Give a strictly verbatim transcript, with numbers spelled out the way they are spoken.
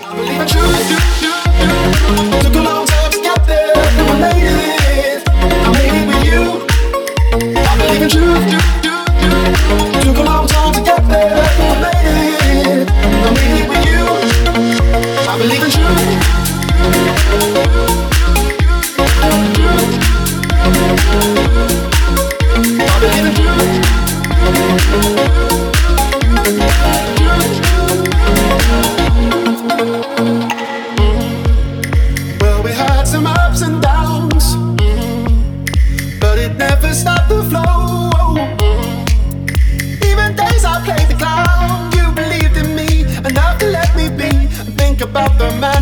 I believe in truth. Took a long time to get there, now I made it. I made it with you. I believe in truth. Took a long time to get there, now I made it. I made it with you. I believe in truth. I believe in truth. Well, we had some ups and downs, but it never stopped the flow. Even days I played the clown, you believed in me enough to let me be and think about the man